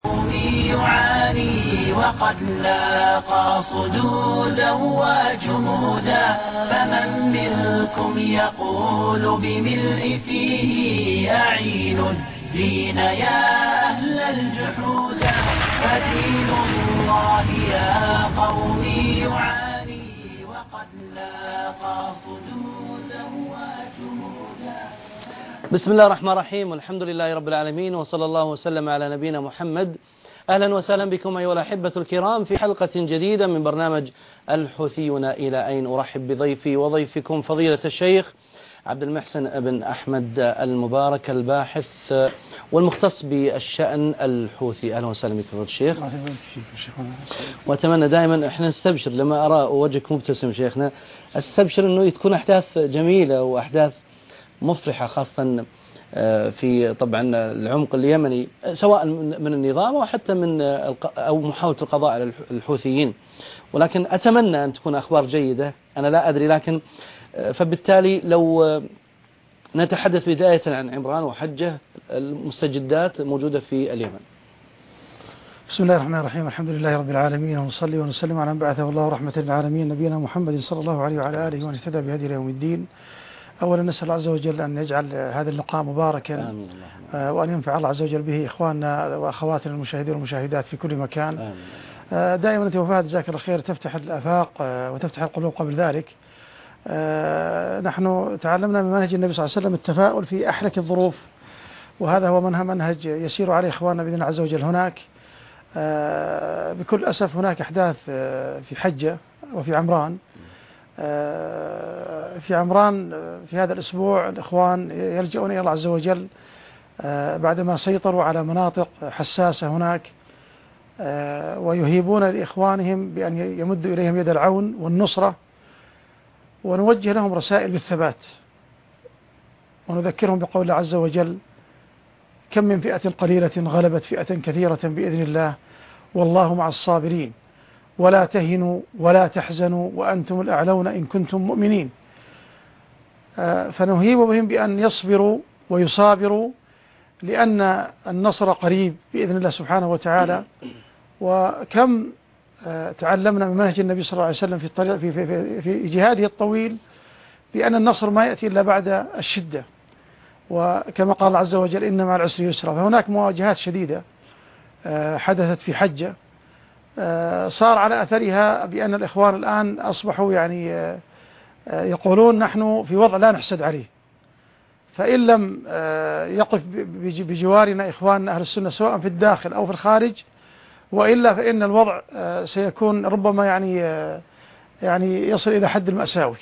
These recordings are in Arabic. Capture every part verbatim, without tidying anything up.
يعاني وقد لاقى صدودا وجمودا، فمن منكم يقول بملء فيه أعين الدين يا أهل الجحود، فدين الله يا قوم يعاني وقد لاقى صدودا وجمودا. بسم الله الرحمن الرحيم، والحمد لله رب العالمين، وصلى الله وسلم على نبينا محمد. أهلا وسهلا بكم أيها الأحبة الكرام في حلقة جديدة من برنامج الحوثيون إلى أين. أرحب بضيفي وضيفكم فضيلة الشيخ عبد المحسن بن أحمد المبارك، الباحث والمختص بالشأن الحوثي. أهلا وسهلا بك فضيلة الشيخ. وأتمنى دائما احنا نستبشر لما أرى وجهك مبتسم شيخنا، استبشر أنه تكون أحداث جميلة وأحداث مفرحة، خاصة في طبعا العمق اليمني، سواء من النظام أو حتى من أو محاولة القضاء على الحوثيين. ولكن أتمنى أن تكون أخبار جيدة، أنا لا أدري، لكن فبالتالي لو نتحدث بداية عن عمران وحجه، المستجدات موجودة في اليمن. بسم الله الرحمن الرحيم، الحمد لله رب العالمين، ونصلي ونسلم على من بعثه الله رحمة للعالمين نبينا محمد صلى الله عليه وعلى آله ومن اهتدى بهديه إلى يوم الدين. أولا نسأل الله عز وجل أن يجعل هذا اللقاء مباركا، آمين، وأن ينفع الله عز وجل به إخواننا وأخواتنا المشاهدين والمشاهدات في كل مكان. آمين. دائما أنت وفاة جزاك الله خير تفتح الآفاق وتفتح القلوب قبل ذلك. نحن تعلمنا من منهج النبي صلى الله عليه وسلم التفاؤل في أحلك الظروف، وهذا هو منهج يسير عليه إخواننا بإذن الله عز وجل هناك. بكل أسف هناك أحداث في حجة وفي عمران. في عمران في هذا الأسبوع الإخوان يلجؤون إلى الله عز وجل بعدما سيطروا على مناطق حساسة هناك، ويهيبون لإخوانهم بأن يمدوا إليهم يد العون والنصرة، ونوجه لهم رسائل بالثبات، ونذكرهم بقول الله عز وجل: كم من فئة قليلة غلبت فئة كثيرة بإذن الله والله مع الصابرين ولا تهنوا ولا تحزنوا وأنتم الأعلون إن كنتم مؤمنين. فنهيب بهم بأن يصبروا ويصابروا، لأن النصر قريب بإذن الله سبحانه وتعالى. وكم تعلمنا من منهج النبي صلى الله عليه وسلم في الطريق في, في, في, في جهاده الطويل بأن النصر ما يأتي إلا بعد الشدة، وكما قال الله عز وجل: إن مع العسر يسرا. فهناك مواجهات شديدة حدثت في حجة، صار على أثرها بأن الإخوان الآن أصبحوا يعني يقولون نحن في وضع لا نحسد عليه، فإن لم يقف بجوارنا إخواننا أهل السنة سواء في الداخل أو في الخارج، وإلا فإن الوضع سيكون ربما يعني يعني يصل إلى حد المأساوي.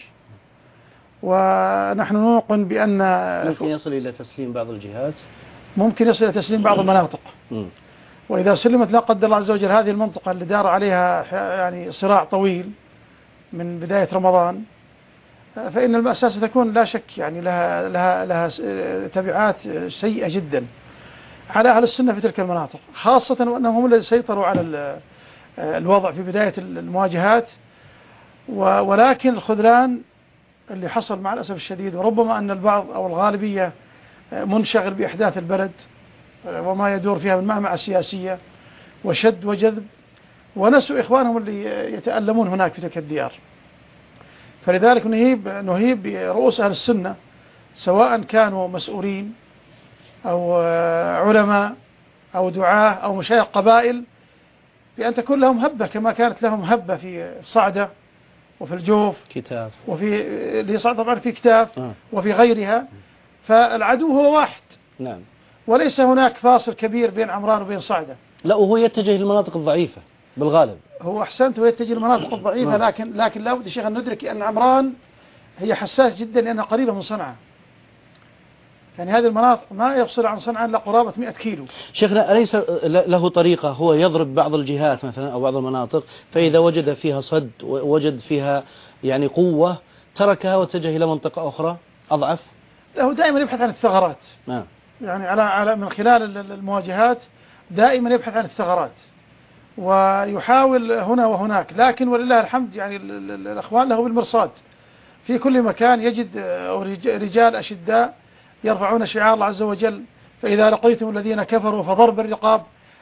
ونحن نوقن بأن ممكن يصل إلى تسليم بعض الجهات، ممكن يصل إلى تسليم بعض المناطق. م. وإذا سلمت لا قدر الله عز وجل هذه المنطقة اللي دار عليها يعني صراع طويل من بداية رمضان، فإن المأساة ستكون لا شك يعني لها لها لها تبعات سيئة جدا على أهل السنة في تلك المناطق، خاصة وأنهم هم الذين سيطروا على الوضع في بداية المواجهات. ولكن الخذلان اللي حصل مع الأسف الشديد، وربما أن البعض أو الغالبية منشغل بإحداث البلد وما يدور فيها من معمعة سياسية وشد وجذب، ونسوا إخوانهم اللي يتألمون هناك في تلك الديار. فلذلك نهيب نهيب برؤوس أهل السنة، سواء كانوا مسؤولين أو علماء أو دعاة أو مشايخ قبائل، بأن تكون لهم هبة كما كانت لهم هبة في صعدة وفي الجوف كتاف، وفي اللي صعد طبعا في كتاف آه. وفي غيرها. فالعدو هو واحد، نعم، وليس هناك فاصل كبير بين عمران وبين صعدة. لا، وهو يتجه للمناطق الضعيفة بالغالب. هو أحسنت، ويتجه للمناطق الضعيفة، لكن لكن لا بد يا شيخ أن ندرك أن عمران هي حساس جدا لأنها قريبة من صنعاء. يعني هذه المناطق ما يفصل عن صنعاء إلا قرابة مئة كيلو. شيخنا، أليس له طريقة هو يضرب بعض الجهات مثلا أو بعض المناطق، فإذا وجد فيها صد ووجد فيها يعني قوة تركها واتجه إلى منطقة أخرى أضعف؟ له دائما يبحث عن الثغرات. نعم. يعني على على من خلال المواجهات دائما يبحث عن الثغرات ويحاول هنا وهناك، لكن ولله الحمد يعني الأخوان له بالمرصاد في كل مكان، يجد رجال أشداء يرفعون شعار الله عز وجل: فإذا لقيتم الذين كفروا فضرب الرقاب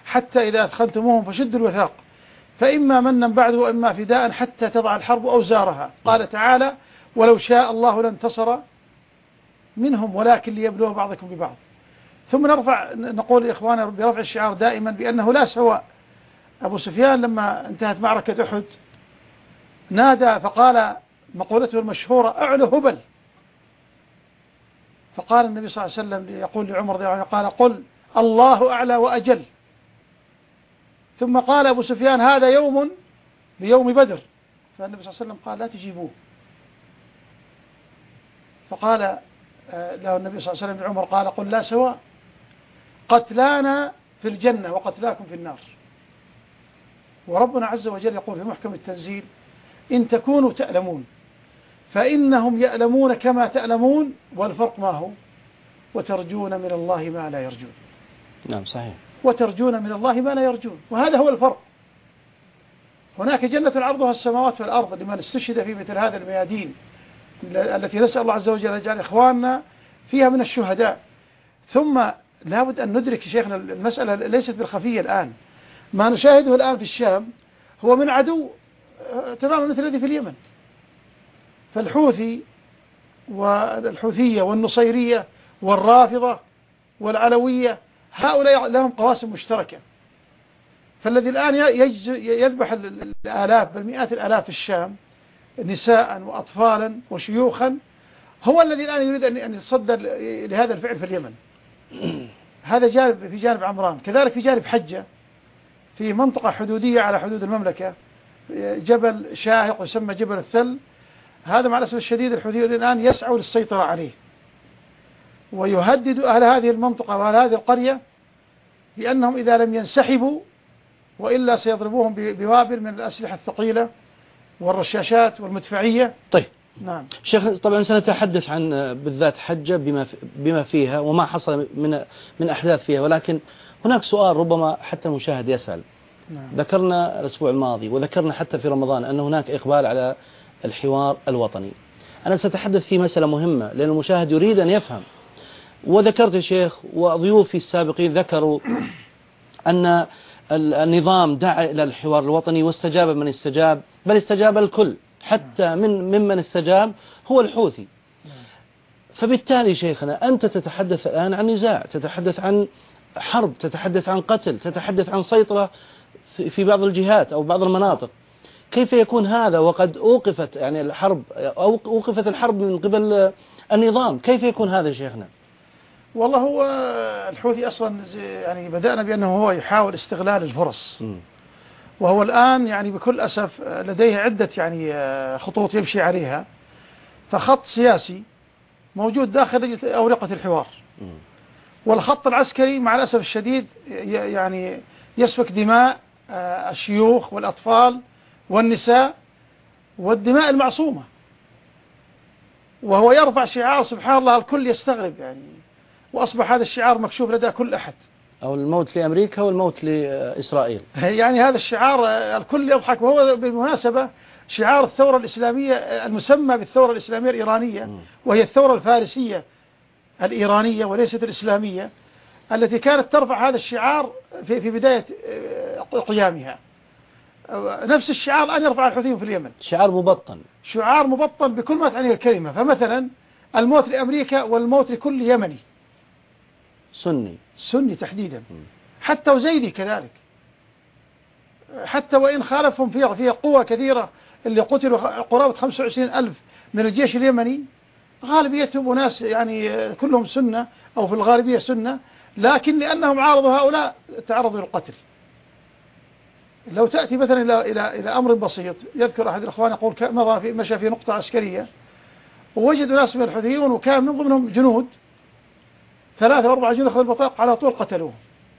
حتى إذا أثخنتموهم فشدوا الوثاق فإما منا بعد وإما فداء حتى تضع الحرب أوزارها. قال تعالى ولو شاء الله لانتصر منهم ولكن ليبلو بعضكم ببعض. ثم نرفع نقول لإخواننا برفع الشعار دائما بأنه لا سواء. أبو سفيان لما انتهت معركة أحد نادى فقال مقولته المشهورة أعلو هبل، فقال النبي صلى الله عليه وسلم يقول لعمر رضي الله عنه قال قل الله أعلى وأجل. ثم قال أبو سفيان هذا يوم بيوم بدر، فالنبي صلى الله عليه وسلم قال لا تجيبوه. فقال له النبي صلى الله عليه وسلم لعمر قال قل لا سواء، قتلانا في الجنة وقتلاكم في النار. وربنا عز وجل يقول في محكم التنزيل إن تكونوا تألمون فإنهم يألمون كما تألمون والفرق ما هو وترجون من الله ما لا يرجون. نعم صحيح. وترجون من الله ما لا يرجون، وهذا هو الفرق. هناك جنة عرضها السماوات والأرض لمن استشهد في مثل هذا الميادين التي نسأل الله عز وجل يجعل إخواننا فيها من الشهداء. ثم لابد أن ندرك شيخنا المسألة ليست بالخفية الآن. ما نشاهده الآن في الشام هو من عدو تماما مثل الذي في اليمن. فالحوثي والحوثية والنصيرية والرافضة والعلوية هؤلاء لهم قواسم مشتركة. فالذي الآن يذبح الآلاف بل مئات الآلاف في الشام نساء وأطفالا وشيوخا هو الذي الآن يريد أن يتصدى لهذا الفعل في اليمن. هذا جانب في جانب عمران. كذلك في جانب حجة في منطقة حدودية على حدود المملكة جبل شاهق يسمى جبل الثل. هذا مع الأسف الشديد الحوثيون الآن يسعوا للسيطرة عليه ويهدد أهل هذه المنطقة وأهل هذه القرية بأنهم إذا لم ينسحبوا وإلا سيضربوهم بوابل من الأسلحة الثقيلة والرشاشات والمدفعية. طيب نعم شيخ، طبعا سنتحدث عن بالذات حجة بما بما فيها وما حصل من من أحداث فيها، ولكن هناك سؤال ربما حتى المشاهد يسأل. نعم. ذكرنا الأسبوع الماضي وذكرنا حتى في رمضان أن هناك إقبال على الحوار الوطني. أنا سأتحدث في مسألة مهمة لأن المشاهد يريد أن يفهم. وذكرت يا شيخ وضيوفي السابقين ذكروا أن النظام دعا إلى الحوار الوطني واستجاب من استجاب، بل استجاب الكل حتى من ممن استجاب هو الحوثي. فبالتالي شيخنا أنت تتحدث الآن عن نزاع، تتحدث عن حرب، تتحدث عن قتل، تتحدث عن سيطرة في بعض الجهات أو بعض المناطق. كيف يكون هذا وقد أوقفت يعني الحرب أو أوقفت الحرب من قبل النظام؟ كيف يكون هذا شيخنا؟ والله هو الحوثي أصلا يعني بدأنا بأنه هو يحاول استغلال الفرص م. وهو الآن يعني بكل أسف لديه عدة يعني خطوط يمشي عليها. فخط سياسي موجود داخل أورقة الحوار م. والخط العسكري مع الأسف الشديد يعني يسفك دماء الشيوخ والأطفال والنساء والدماء المعصومة، وهو يرفع شعار سبحان الله الكل يستغرب يعني، وأصبح هذا الشعار مكشوف لدى كل أحد. أو الموت لأمريكا والموت لإسرائيل. يعني هذا الشعار الكل يضحك، وهو بالمناسبة شعار الثورة الإسلامية المسمى بالثورة الإسلامية الإيرانية، وهي الثورة الفارسية الإيرانية وليست الإسلامية التي كانت ترفع هذا الشعار في في بداية قيامها. نفس الشعار الآن يرفع الحوثيون في اليمن، شعار مبطن، شعار مبطن بكل ما تعنيه الكلمة. فمثلا الموت لأمريكا والموت لكل يمني سني سني تحديدا، حتى وزيدي كذلك، حتى وإن خالفهم في في قوة كثيرة اللي قتلوا قرابة خمسة وعشرين ألف من الجيش اليمني، غالبيتهم أناس يعني كلهم سنة أو في الغالبية سنة، لكن لأنهم عارضوا هؤلاء تعرضوا للقتل. لو تأتي مثلا إلى إلى إلى أمر بسيط، يذكر أحد الأخوان يقول مضى في مشى في نقطة عسكرية ووجدوا ناس من الحوثيون وكان من ضمنهم جنود ثلاثة وأربعة جنود أخذوا البطاق على طول قتلوهم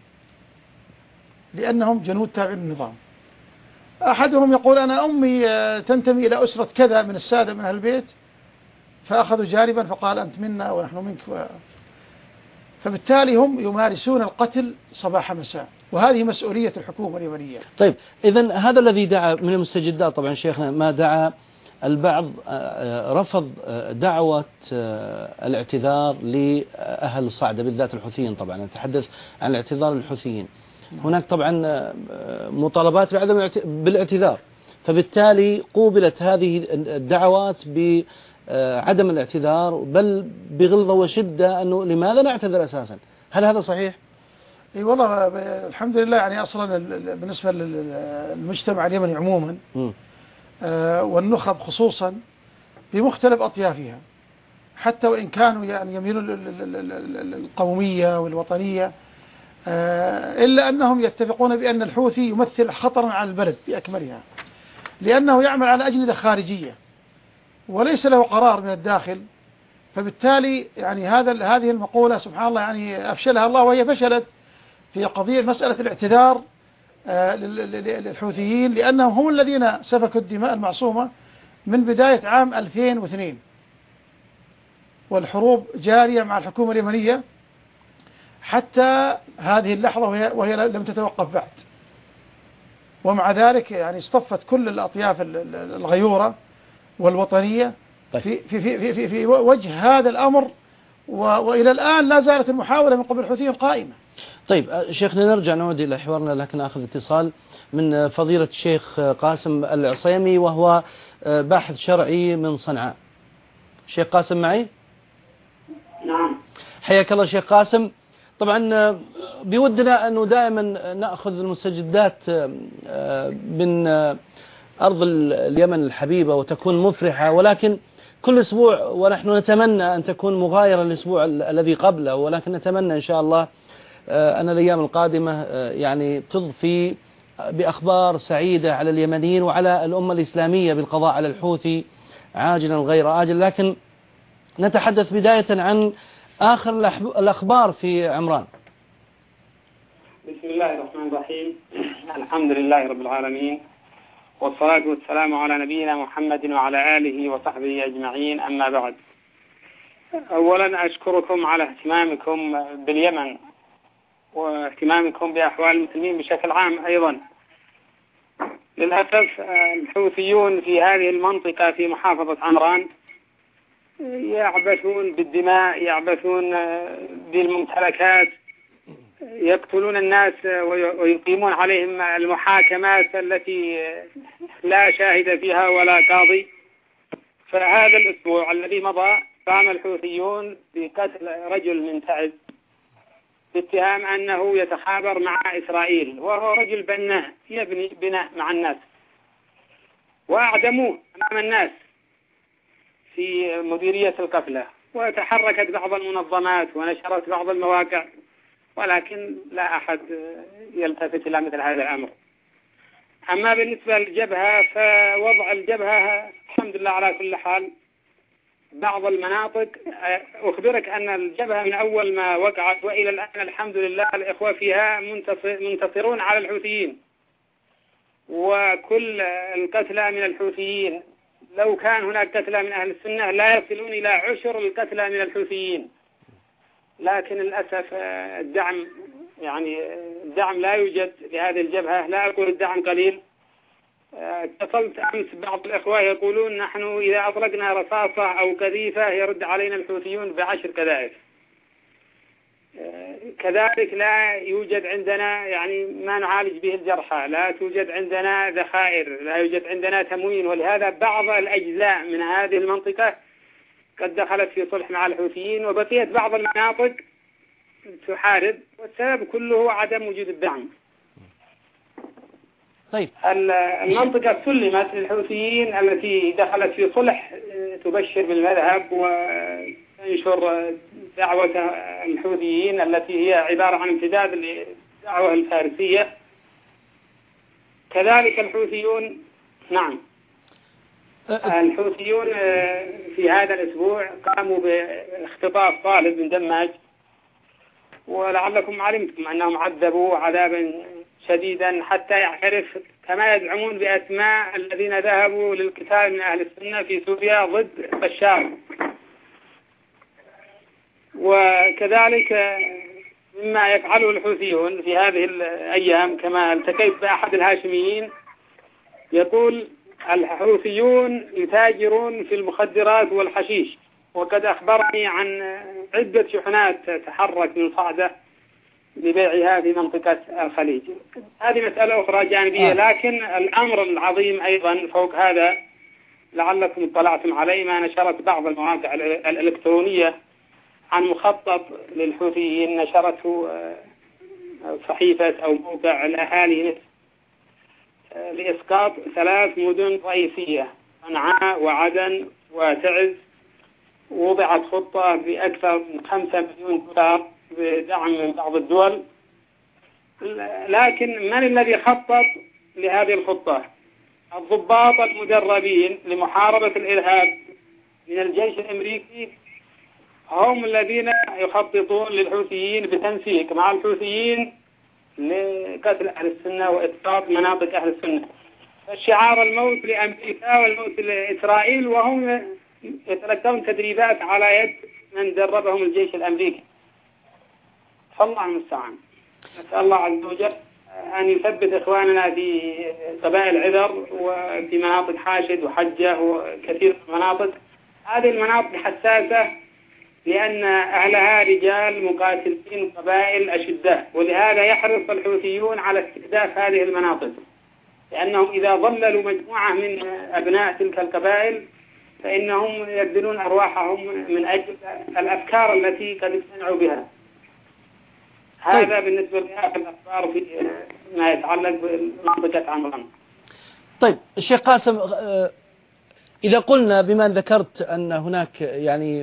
لأنهم جنود تابعين للنظام. أحدهم يقول أنا أمي تنتمي إلى أسرة كذا من السادة من أهل البيت، فأخذوا جانبا فقال أنت منا ونحن منك و... فبالتالي هم يمارسون القتل صباح مساء، وهذه مسؤولية الحكومة اليمنية. طيب إذن هذا الذي دعا من المستجدات طبعا شيخنا ما دعا البعض رفض دعوة الاعتذار لأهل الصعدة بالذات الحوثيين. طبعا نتحدث عن الاعتذار للحوثيين، هناك طبعا مطالبات بعدم بالاعتذار، فبالتالي قوبلت هذه الدعوات بعدم الاعتذار بل بغلظة وشدة أنه لماذا نعتذر أساسا. هل هذا صحيح؟ اي والله الحمد لله، يعني اصلا بالنسبه للمجتمع اليمني عموما آه والنخب خصوصا بمختلف اطيافها، حتى وان كانوا يعني يميلون للقوميه والوطنيه آه الا انهم يتفقون بان الحوثي يمثل خطرا على البلد باكملها، لانه يعمل على اجنده خارجيه وليس له قرار من الداخل. فبالتالي يعني هذا هذه المقوله سبحان الله يعني افشلها الله، وهي فشلت في قضية مسألة الاعتذار للحوثيين، لأنهم هم الذين سفكوا الدماء المعصومة من بداية عام ألفين واثنين، والحروب جارية مع الحكومة اليمنية حتى هذه اللحظة وهي, وهي لم تتوقف بعد. ومع ذلك يعني اصطفت كل الأطياف الغيورة والوطنية في, في, في, في, في وجه هذا الأمر، وإلى الآن لا زالت المحاولة من قبل الحوثيين قائمة. طيب شيخنا، نرجع نعود إلى حوارنا، لكن أخذ اتصال من فضيلة الشيخ قاسم العصيمي، وهو باحث شرعي من صنعاء. شيخ قاسم معي؟ نعم. حياك الله شيخ قاسم. طبعا بودنا أنه دائما نأخذ المستجدات من أرض اليمن الحبيبة وتكون مفرحة، ولكن كل أسبوع، ونحن نتمنى أن تكون مغايرة الأسبوع الذي قبله، ولكن نتمنى إن شاء الله أن الأيام القادمة يعني تضفي بأخبار سعيدة على اليمنيين وعلى الأمة الإسلامية بالقضاء على الحوثي عاجلا غير آجل. لكن نتحدث بداية عن آخر الأخبار في عمران. بسم الله الرحمن الرحيم. الحمد لله رب العالمين، والصلاة والسلام على نبينا محمد وعلى آله وصحبه أجمعين، أما بعد. أولا أشكركم على اهتمامكم باليمن واهتمامكم بأحوال المسلمين بشكل عام أيضا. للأسف الحوثيون في هذه المنطقة في محافظة عمران يعبثون بالدماء، يعبثون بالممتلكات، يقتلون الناس ويقيمون عليهم المحاكمات التي لا شاهد فيها ولا قاضي. فهذا الأسبوع الذي مضى قام الحوثيون بقتل رجل من تعز باتهام أنه يتخابر مع إسرائيل، وهو رجل بناء يبني بناء مع الناس، وأعدموه أمام الناس في مديرية القفلة. وتحركت بعض المنظمات ونشرت بعض المواقع، ولكن لا أحد يلتفت إلى مثل هذا الأمر. أما بالنسبة للجبهة، فوضع الجبهة الحمد لله على كل حال. بعض المناطق أخبرك أن الجبهة من أول ما وقعت وإلى الآن الحمد لله الإخوة فيها منتصرون على الحوثيين، وكل القتلى من الحوثيين لو كان هناك قتلى من أهل السنة لا يصلون إلى عشر القتلى من الحوثيين. لكن للأسف الدعم يعني الدعم لا يوجد لهذه الجبهة، لا أقول الدعم قليل. اتصلت أمس بعض الإخوة يقولون نحن إذا أطلقنا رصاصة أو قذيفة يرد علينا الحوثيون بعشر قذائف. كذلك لا يوجد عندنا يعني ما نعالج به الجرحى، لا توجد عندنا ذخائر، لا يوجد عندنا تموين، ولهذا بعض الأجزاء من هذه المنطقة قد دخلت في صلح مع الحوثيين، وبقيت بعض المناطق تحارب، والسبب كله هو عدم وجود الدعم. طيب المنطقة سلمت للحوثيين التي دخلت في صلح تبشر بالمذهب وتنشر دعوة الحوثيين التي هي عبارة عن امتداد للدعوة الفارسية. كذلك الحوثيون نعم الحوثيون في هذا الأسبوع قاموا باختطاف طالب من دماج، ولعلكم علمتم أنهم عذبوا عذابا شديدا حتى يعترف كما يزعمون بأسماء الذين ذهبوا للقتال من أهل السنة في سوريا ضد بشار. وكذلك مما يفعله الحوثيون في هذه الأيام، كما التقيت بأحد الهاشميين يقول الحوثيون يتاجرون في المخدرات والحشيش، وقد أخبرني عن عدة شحنات تتحرك من صعدة لبيعها في منطقة الخليج. هذه مسألة أخرى جانبية. لكن الأمر العظيم أيضا فوق هذا لعلكم اطلعتم عليه ما نشرت بعض المواقع الإلكترونية عن مخطط للحوثيين نشرته صحيفة أو موقع الأهالي لإسقاط ثلاث مدن رئيسية صنعاء وعدن وتعز. وضعت خطة بأكثر من خمسة مليون دولار بدعم من بعض الدول. لكن من الذي خطط لهذه الخطة؟ الضباط المدربين لمحاربة الإرهاب من الجيش الأمريكي هم الذين يخططون للحوثيين بتنسيق مع الحوثيين لقتل أهل السنة وإسقاط مناطق أهل السنة. فالشعار الموت لأمريكا والموت لإسرائيل، وهم يتلقون تدريبات على يد من دربهم الجيش الأمريكي. فالله المستعان. نسأل الله عز وجل أن يثبت إخواننا في قبائل عذر وفي مناطق حاشد وحجة وكثير من المناطق. هذه المناطق حساسة لأن أهلها رجال مقاتلين قبائل أشداء، ولهذا يحرص الحوثيون على استهداف هذه المناطق، لأنهم إذا ضللوا مجموعة من أبناء تلك القبائل فإنهم يبذلون أرواحهم من أجل الأفكار التي قد اقتنعوا بها. هذا طيب. بالنسبة لآخر الأخبار في ما يتعلق بمنطقة عمران. طيب الشيخ قاسم، إذا قلنا بما ذكرت أن هناك يعني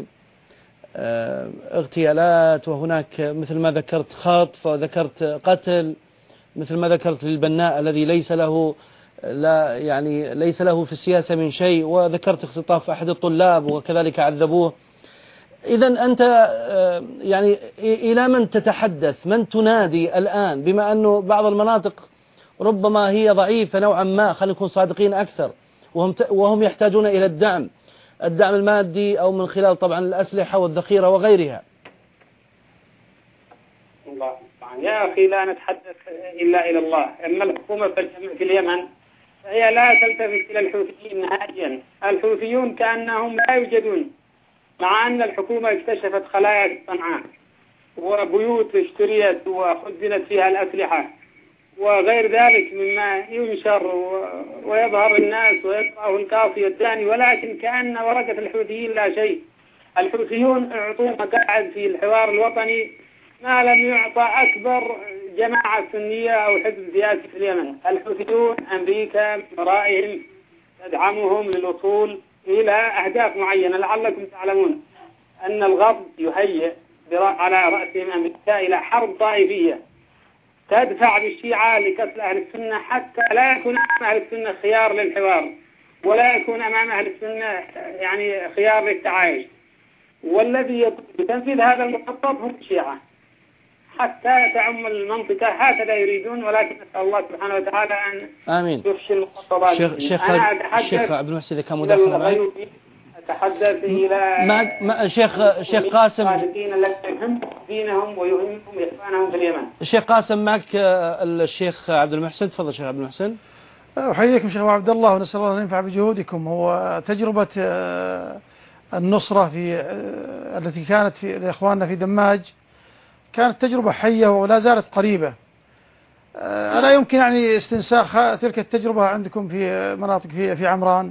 اغتيالات وهناك مثل ما ذكرت خطف وذكرت قتل مثل ما ذكرت للبناء الذي ليس له لا يعني ليس له في السياسة من شيء، وذكرت اختطاف أحد الطلاب وكذلك عذبوه. إذن أنت يعني إلى من تتحدث؟ من تنادي الآن؟ بما أنه بعض المناطق ربما هي ضعيفة نوعا ما، خلينا نكون صادقين أكثر، وهم وهم يحتاجون إلى الدعم الدعم المادي أو من خلال طبعا الأسلحة والذخيرة وغيرها. الله يا أخي لا نتحدث إلا إلى الله. أما الحكومة في اليمن فهي لا تلتفت إلى الحوثيين نهائيا. الحوثيون كأنهم لا يوجدون، مع أن الحكومة اكتشفت خلايا صنعاء وبيوت اشتريت وخزنت فيها الأسلحة وغير ذلك مما ينشر ويظهر الناس ويقرأه القاصي الداني، ولكن كأن ورقة الحوثيين لا شيء. الحوثيون اعطوا مقاعد في الحوار الوطني ما لم يعطى أكبر جماعة سنية أو حزب سياسي في اليمن. الحوثيون أمريكا برائهم تدعمهم للوصول إلى أهداف معينة. لعلكم تعلمون أن الغرب يهيئ على رأسهم أمريكا إلى حرب طائفية تدفع بالشيعة لقتل أهل السنة، حتى لا يكون أمام أهل السنة خيار للحوار ولا يكون أمام أهل السنة يعني خيار للتعايش. والذي يقوم بتنفيذ هذا المخطط هم الشيعة حتى تعم المنطقة. هكذا يريدون، ولكن نسأل الله سبحانه وتعالى أن آمين. يفشل المخططات. شيخ شيخ الشيخ عبد المحسن إذا كان مداخلة معي أتحدث إلى ما ما شيخ شيخ قاسم الذين يهم دينهم ويهمهم إخوانهم في اليمن. الشيخ قاسم معك الشيخ عبد المحسن. تفضل شيخ عبد المحسن. أحييكم شيخ عبد الله، ونسأل الله أن ينفع بجهودكم. هو تجربة النصرة في التي كانت في لإخواننا في دماج كانت تجربة حية ولا زالت قريبة. ألا يمكن يعني استنساخ تلك التجربة عندكم في مناطق في في عمران؟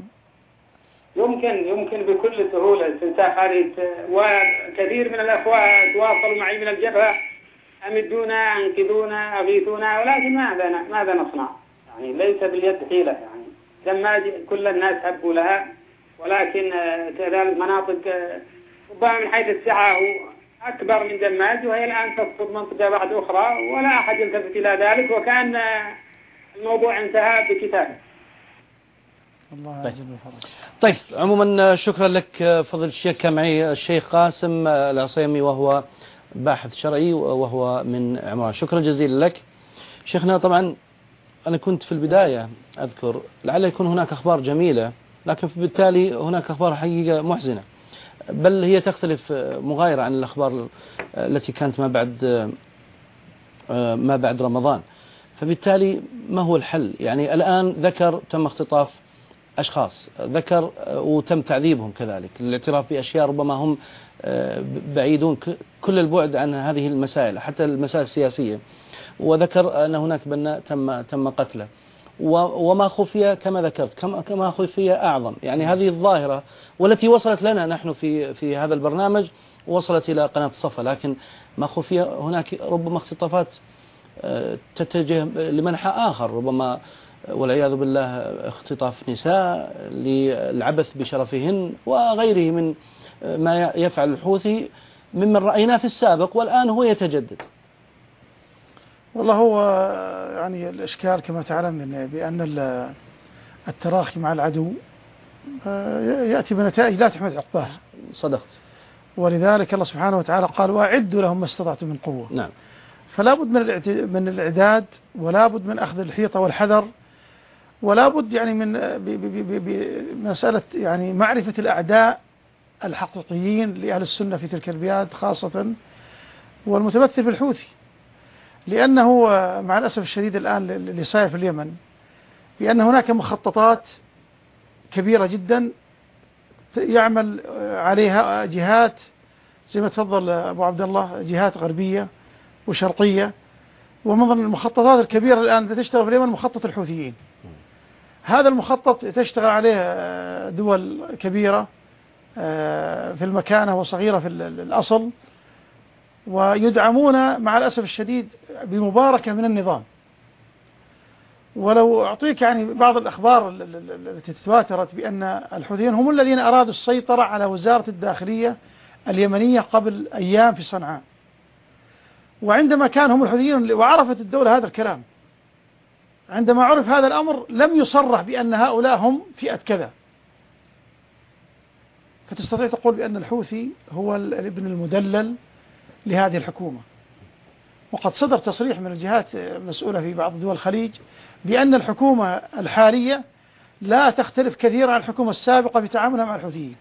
يمكن يمكن بكل سهولة استنساخ هذه. وكثير من الأخوة تواصلوا معي من الجبهة أمدونا أنقذونا أغيثونا، ولكن ماذا ماذا نصنع؟ يعني ليس باليد حيلة. يعني دماج كل الناس هبوا لها، ولكن كذلك مناطق ربما من حيث السعة أكبر من دماج، وهي الآن تسقط منطقة بعد أخرى ولا أحد يلتفت إلى ذلك، وكأن الموضوع انتهى بكتاب. الله طيب. طيب عموما شكرا لك فضل الشيخ. كان معي الشيخ قاسم العصيمي وهو باحث شرعي وهو من عمران. شكرا جزيلا لك شيخنا. طبعا أنا كنت في البداية أذكر لعل يكون هناك أخبار جميلة، لكن بالتالي هناك أخبار حقيقة محزنة، بل هي تختلف مغايرة عن الأخبار التي كانت ما بعد ما بعد رمضان. فبالتالي ما هو الحل؟ يعني الآن ذكر تم اختطاف أشخاص ذكر وتم تعذيبهم كذلك للاعتراف بأشياء ربما هم بعيدون كل البعد عن هذه المسائل حتى المسائل السياسية، وذكر أن هناك بناء تم تم قتله، وما خفي كما ذكرت كما كما خفي أعظم. يعني هذه الظاهرة والتي وصلت لنا نحن في في هذا البرنامج وصلت إلى قناة الصفا، لكن ما خفي هناك ربما اختطافات تتجه لمنحى آخر، ربما والعياذ بالله اختطاف نساء للعبث بشرفهن وغيره من ما يفعل الحوثي ممن رأيناه في السابق والآن هو يتجدد. والله هو يعني الإشكال كما تعلم بأن التراخي مع العدو يأتي بنتائج لا تحمد عقباها. صدقت. ولذلك الله سبحانه وتعالى قال وأعدوا لهم ما استطعتم من قوة. نعم. فلا بد من من الإعداد، ولا بد من أخذ الحيطة والحذر، ولا بد يعني من بمسألة يعني معرفة الأعداء الحقيقيين لأهل السنة في تلك البلاد خاصة، والمتمثل في الحوثي، لأنه مع الأسف الشديد الآن اللي صاير في اليمن بأن هناك مخططات كبيرة جدا يعمل عليها جهات زي ما تفضل أبو عبد الله، جهات غربية وشرقية، ومن ضمن المخططات الكبيرة الآن تشتغل في اليمن مخطط الحوثيين. هذا المخطط تشتغل عليه دول كبيرة في المكانة وصغيرة في الأصل، ويدعمون مع الأسف الشديد بمباركة من النظام. ولو أعطيك يعني بعض الأخبار التي تواترت بأن الحوثيين هم الذين أرادوا السيطرة على وزارة الداخلية اليمنية قبل أيام في صنعاء، وعندما كان هم الحوثيين وعرفت الدولة هذا الكلام، عندما عرف هذا الأمر لم يصرح بأن هؤلاء هم فئة كذا، فتستطيع تقول بأن الحوثي هو الابن المدلل لهذه الحكومة. وقد صدر تصريح من الجهات المسؤولة في بعض دول الخليج بأن الحكومة الحالية لا تختلف كثيرا عن الحكومة السابقة في تعاملها مع الحوثيين.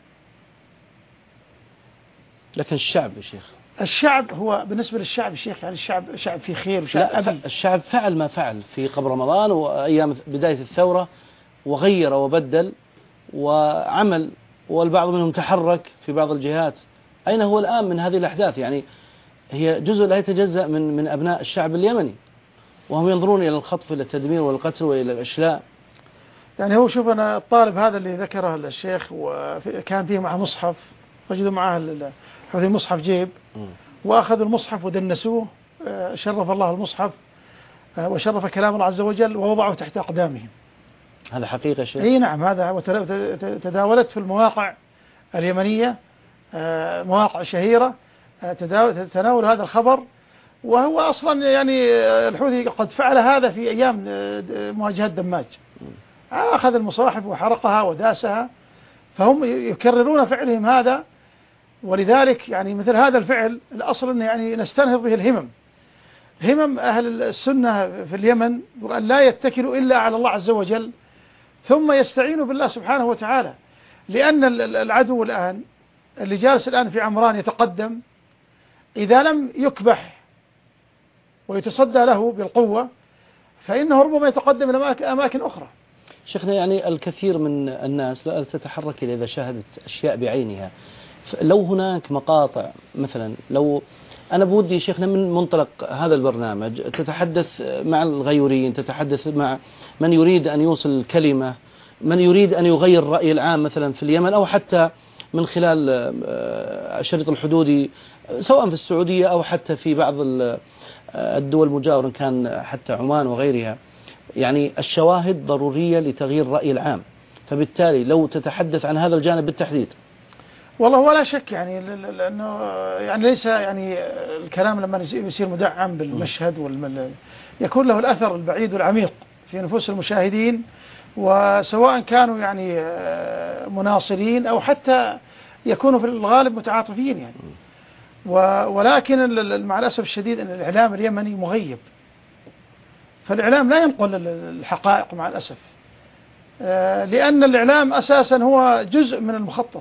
لكن الشعب يا شيخ، الشعب هو بالنسبة للشعب يا شيخ يعني الشعب شعب في خير وشعب أبي. الشعب فعل ما فعل في قبل رمضان وأيام بداية الثورة، وغير وبدل وعمل، والبعض منهم تحرك في بعض الجهات. أين هو الآن من هذه الأحداث؟ يعني هي جزء لا يتجزأ من من أبناء الشعب اليمني، وهم ينظرون إلى الخطف إلى التدمير والقتل وإلى الإشلاء. يعني هو شوف أنا الطالب هذا اللي ذكره الشيخ وكان فيه معه مصحف، وجدوا معه الحوثي مصحف جيب، وأخذوا المصحف ودنسوه، شرف الله المصحف وشرف كلام الله عز وجل ووضعه تحت أقدامهم. هذا حقيقة شيء؟ أي نعم، هذا وتداولت في المواقع اليمنية مواقع شهيرة تناول هذا الخبر، وهو أصلا يعني الحوثي قد فعل هذا في أيام مواجهة دماج، أخذ المصاحف وحرقها وداسها، فهم يكررون فعلهم هذا. ولذلك يعني مثل هذا الفعل الأصل أنه يعني نستنهض به الهمم، همم أهل السنة في اليمن، وأن لا يتكلوا إلا على الله عز وجل، ثم يستعينوا بالله سبحانه وتعالى، لأن العدو الآن اللي جالس الآن في عمران يتقدم، إذا لم يكبح ويتصدى له بالقوة فإنه ربما يتقدم إلى أماكن أخرى. شيخنا، يعني الكثير من الناس لا تتحرك إذا شاهدت أشياء بعينها. لو هناك مقاطع مثلا، لو أنا بودي شيخنا من منطلق هذا البرنامج تتحدث مع الغيورين، تتحدث مع من يريد أن يوصل الكلمة، من يريد أن يغير الرأي العام مثلا في اليمن، أو حتى من خلال الشريط الحدودي سواء في السعودية أو حتى في بعض الدول المجاورة، كان حتى عمان وغيرها. يعني الشواهد ضرورية لتغيير الرأي العام، فبالتالي لو تتحدث عن هذا الجانب بالتحديد. والله ولا شك يعني لأنه يعني ليس يعني الكلام لما يصير مدعم بالمشهد والمل يكون له الأثر البعيد والعميق في نفوس المشاهدين، وسواء كانوا يعني مناصرين أو حتى يكونوا في الغالب متعاطفين يعني. ولكن مع الأسف الشديد أن الإعلام اليمني مغيب، فالإعلام لا ينقل الحقائق مع الأسف، لأن الإعلام أساسا هو جزء من المخطط،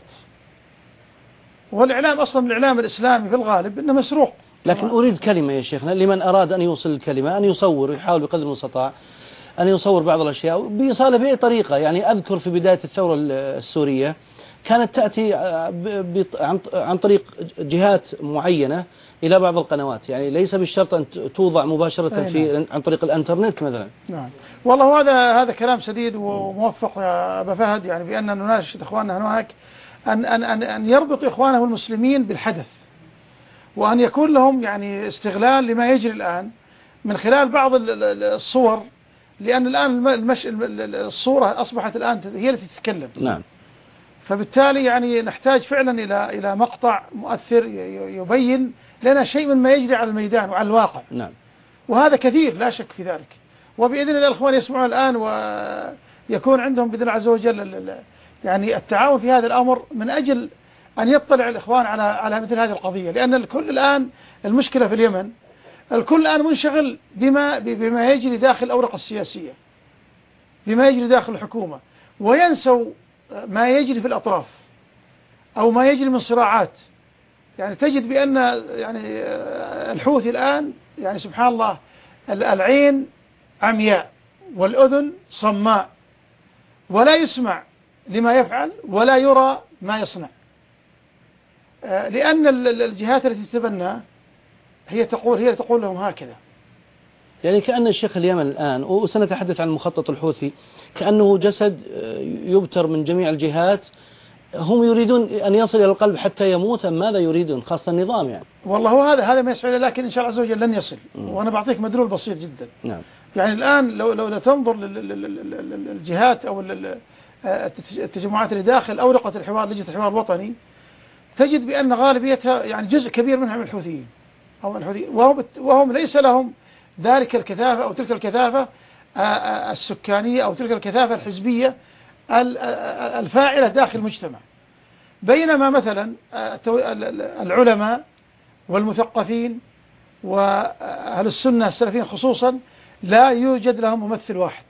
والإعلام أصلا الإعلام الإسلامي في الغالب إنه مسروق. لكن أريد كلمة يا شيخنا لمن أراد أن يوصل الكلمة، أن يصور ويحاول بقدر المستطاع أن يصور بعض الأشياء بإيصاله بأي طريقة. يعني أذكر في بداية الثورة السورية كانت تأتي عن طريق جهات معينة إلى بعض القنوات، يعني ليس بالشرط أن توضع مباشرة في عن طريق الإنترنت مثلا. نعم والله هذا هذا كلام سديد وموفق يا أبا فهد، يعني بأن نناشد إخواننا هناك أن أن أن أن يربط إخوانه المسلمين بالحدث، وأن يكون لهم يعني استغلال لما يجري الآن من خلال بعض الصور، لأن الآن المش... الصورة أصبحت الآن هي التي تتكلم. نعم. فبالتالي يعني نحتاج فعلا إلى إلى مقطع مؤثر يبين لنا شيء من ما يجري على الميدان وعلى الواقع. نعم. وهذا كثير لا شك في ذلك، وبإذن الله الأخوان يسمعون الآن ويكون عندهم بإذن الله عز وجل يعني التعاون في هذا الأمر من أجل أن يطلع الإخوان على على مثل هذه القضية، لأن الكل الآن المشكلة في اليمن الكل الآن منشغل بما بما يجري داخل الأوراق السياسية، بما يجري داخل الحكومة، وينسوا ما يجري في الأطراف أو ما يجري من صراعات. يعني تجد بأن يعني الحوثي الآن يعني سبحان الله العين عمياء والأذن صماء، ولا يسمع لما يفعل ولا يرى ما يصنع، لأن الجهات التي تتبناه هي تقول هي تقول لهم هكذا. يعني كأن الشيخ اليمن الآن، وسنتحدث عن المخطط الحوثي، كأنه جسد يبتر من جميع الجهات، هم يريدون أن يصل إلى القلب حتى يموت، أم ماذا يريدون خاصة النظام؟ يعني والله هو هذا هذا ما يسعى، لكن إن شاء الله عز وجل لن يصل. م. وأنا بعطيك مدلول بسيط جدا. نعم. يعني الآن لو لو تنظر للجهات أو التجمعات اللي داخل أورقة الحوار، لجنة الحوار الوطني، تجد بأن غالبيتها يعني جزء كبير منها من الحوثيين أو الحوثيين، وهم, وهم ليس لهم ذلك الكثافة أو تلك الكثافة السكانية أو تلك الكثافة الحزبية الفاعلة داخل المجتمع. بينما مثلا العلماء والمثقفين وأهل السنة السلفيين خصوصا لا يوجد لهم ممثل واحد،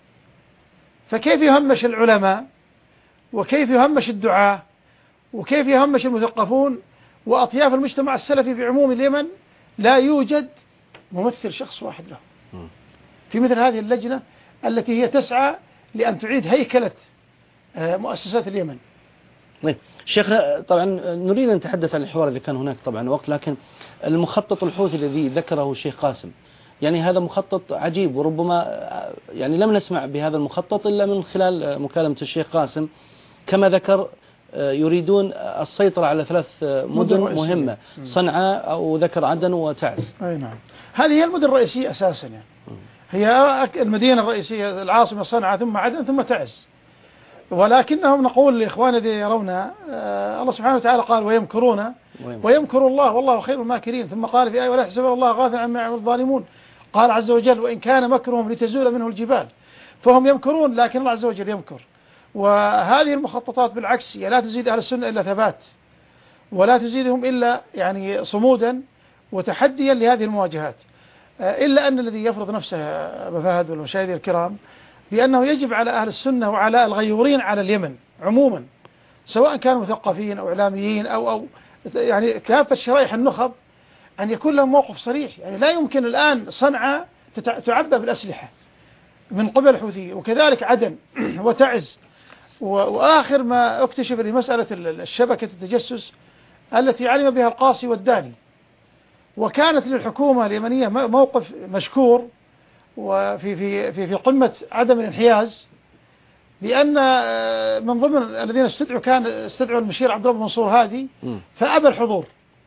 فكيف يهمش العلماء وكيف يهمش الدعاة وكيف يهمش المثقفون وأطياف المجتمع السلفي في عموم اليمن؟ لا يوجد ممثل شخص واحد له في مثل هذه اللجنة التي هي تسعى لأن تعيد هيكلة مؤسسات اليمن. طيب شيخنا، طبعا نريد أن نتحدث عن الحوار إذا كان هناك طبعا وقت، لكن المخطط الحوثي الذي ذكره الشيخ قاسم، يعني هذا مخطط عجيب، وربما يعني لم نسمع بهذا المخطط إلا من خلال مكالمة الشيخ قاسم. كما ذكر يريدون السيطرة على ثلاث مدن مهمة، صنعاء أو ذكر عدن وتعز. أي نعم، هذه هي المدن الرئيسية أساسا، يعني هي المدينة الرئيسية العاصمة صنعاء ثم عدن ثم تعز. ولكنهم نقول لإخواننا الذين يرون آه الله سبحانه وتعالى قال ويمكرون ويمكر الله والله خير الماكرين، ثم قال في آية ولا يحسبن الله غافلا عما يعمل الظالمون، قال عز وجل وإن كان مكرهم لتزول منه الجبال. فهم يمكرون لكن الله عز وجل يمكر. وهذه المخططات بالعكس هي لا تزيد أهل السنة إلا ثبات، ولا تزيدهم إلا يعني صمودا وتحديا لهذه المواجهات. آه إلا أن الذي يفرض نفسه أبا فهد والمشاهدين الكرام بأنه يجب على أهل السنة وعلى الغيورين على اليمن عموما، سواء كانوا مثقفين أو إعلاميين أو أو يعني كافة شرائح النخب، أن يكون لهم موقف صريح. يعني لا يمكن الآن صنعاء تعبى بالأسلحة من قبل الحوثيين، وكذلك عدن وتعز. وآخر ما اكتشف لمسألة الشبكة التجسس التي علم بها القاصي والداني، وكانت للحكومة اليمنية موقف مشكور وفي في في في قمة عدم الانحياز، لأن من ضمن الذين استدعوا كان استدعوا المشير عبد الله منصور هادي، فأبى الحضور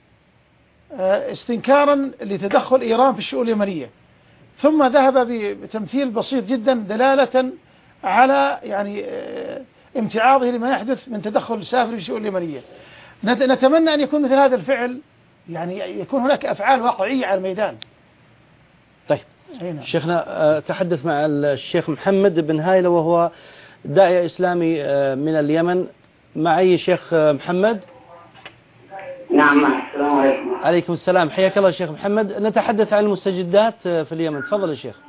استنكارا لتدخل إيران في الشؤون اليمنية، ثم ذهب بتمثيل بسيط جدا دلالة على يعني امتعاضه لما يحدث من تدخل سافر في الشؤون اليمنية. نتمنى أن يكون مثل هذا الفعل، يعني يكون هناك أفعال واقعية على الميدان. طيب شيخنا، تحدث مع الشيخ محمد بن هايلة وهو داعية إسلامي من اليمن. معي شيخ محمد. نعم، السلام عليكم. عليكم السلام، حياك الله شيخ محمد. نتحدث عن المستجدات في اليمن، تفضل يا شيخ.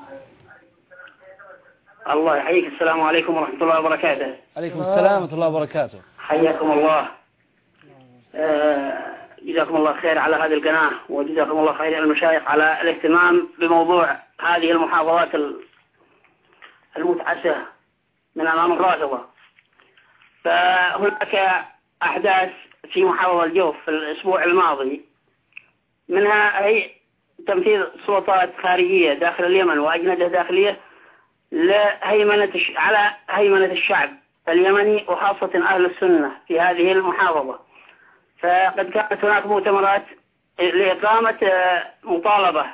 الله يحييك، السلام عليكم ورحمة الله وبركاته. عليكم السلام ورحمة الله وبركاته. حياكم الله. آه جزاكم الله خير على هذه القناة، وجزاكم الله خير على المشايخ على الاهتمام بموضوع هذه المحافظات المتعسة من أمام الرافضة. فهناك أحداث في محافظة الجوف في الأسبوع الماضي، منها هي تنفيذ سلطات خارجية داخل اليمن وأجندة داخلية لهيمنة على هيمنة الشعب اليمني وخاصة أهل السنة في هذه المحافظة. فقد كانت هناك مؤتمرات لإقامة مطالبة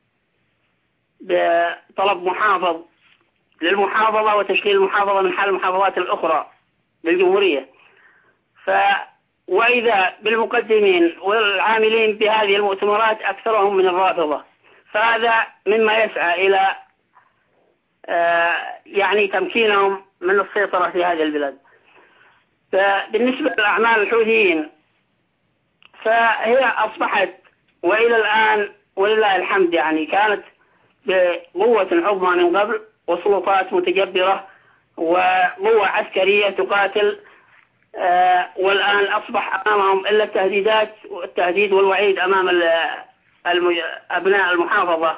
بطلب محافظ للمحافظة وتشكيل المحافظة من حال المحافظات الأخرى للجمهورية. ف وإذا بالمقدمين والعاملين بهذه المؤتمرات أكثرهم من الرافضة، فهذا مما يسعى إلى يعني تمكينهم من السيطرة في هذه البلاد. فبالنسبة للأعمال الحوثيين فهي أصبحت وإلى الآن ولله الحمد يعني كانت بقوة عظمى من قبل وسلطات متجبرة وقوة عسكرية تقاتل، آه والآن أصبح أمامهم إلا التهديدات والتهديد والوعيد أمام أبناء المحافظة،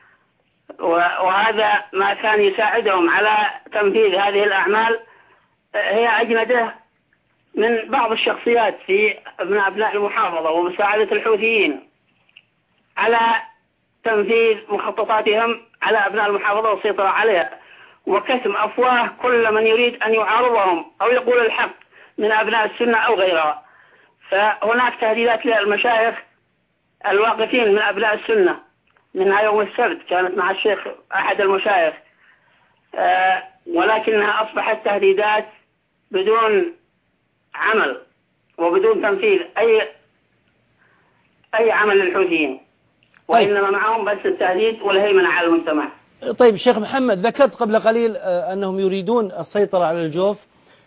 وهذا ما كان يساعدهم على تنفيذ هذه الأعمال هي أجندة من بعض الشخصيات في من أبناء المحافظة ومساعدة الحوثيين على تنفيذ مخططاتهم على أبناء المحافظة والسيطرة عليها وكتم أفواه كل من يريد أن يعارضهم أو يقول الحق من أبناء السنة أو غيرها. فهناك تهديدات للمشايخ الواقفين من أبناء السنة، منها يوم السبت كانت مع الشيخ أحد المشايخ، أه ولكنها أصبحت تهديدات بدون عمل وبدون تنفيذ أي أي عمل للحوثيين، وإنما معهم بس التهديد والهيمنة على المجتمع. طيب شيخ محمد، ذكرت قبل قليل أنهم يريدون السيطرة على الجوف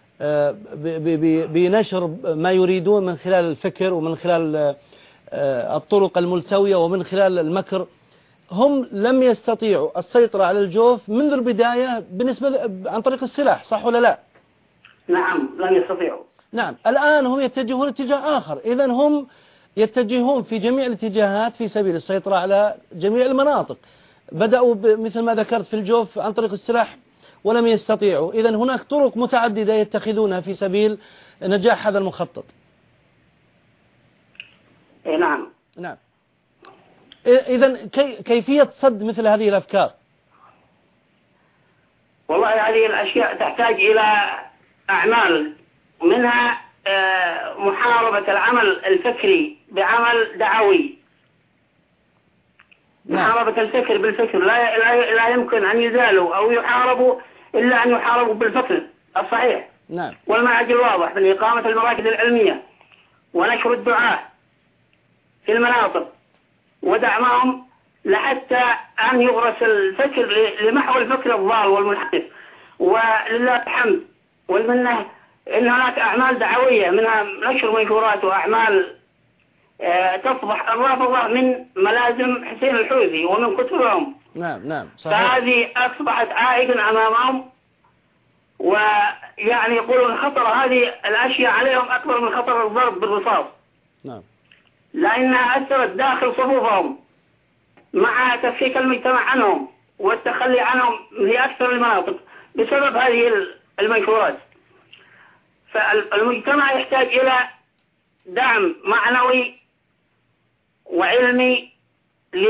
بنشر ما يريدون من خلال الفكر ومن خلال الطرق الملتوية ومن خلال المكر. هم لم يستطيعوا السيطرة على الجوف منذ البداية بالنسبة عن طريق السلاح، صح ولا لا؟ نعم لم يستطيعوا. نعم، الآن هم يتجهون اتجاه آخر، إذن هم يتجهون في جميع الاتجاهات في سبيل السيطرة على جميع المناطق. بدأوا مثل ما ذكرت في الجوف عن طريق السلاح ولم يستطيعوا، إذن هناك طرق متعددة يتخذونها في سبيل نجاح هذا المخطط. إيه نعم. نعم. إذن كي كيفية صد مثل هذه الأفكار؟ والله هذه الأشياء تحتاج إلى أعمال، منها محاربة العمل الفكري بعمل دعوي. نعم. محاربة الفكر بالفكر، لا, لا, لا يمكن أن يزالوا أو يحاربوا إلا أن يحاربوا بالفكر الصحيح. نعم. والمنهج الواضح من إقامة المراكز العلمية ونشر الدعاة في المناطق ودعمهم لحتى أن يغرس الفكر لمحو الفكر الضال والمنحرف. ولله الحمد والمنه إن هناك أعمال دعوية منها نشر منشورات وأعمال أه تصبح الرافضة من ملازم حسين الحوثي ومن كتبهم. نعم نعم صحيح. فهذه أصبحت عائقا أمامهم، ويعني يقولون خطر هذه الأشياء عليهم أكبر من خطر الضرب بالرصاص. نعم. لأنها أثرت داخل صفوفهم مع تفكيك المجتمع عنهم والتخلي عنهم في أكثر المناطق بسبب هذه المنشورات. فالمجتمع يحتاج إلى دعم معنوي وعلمي ل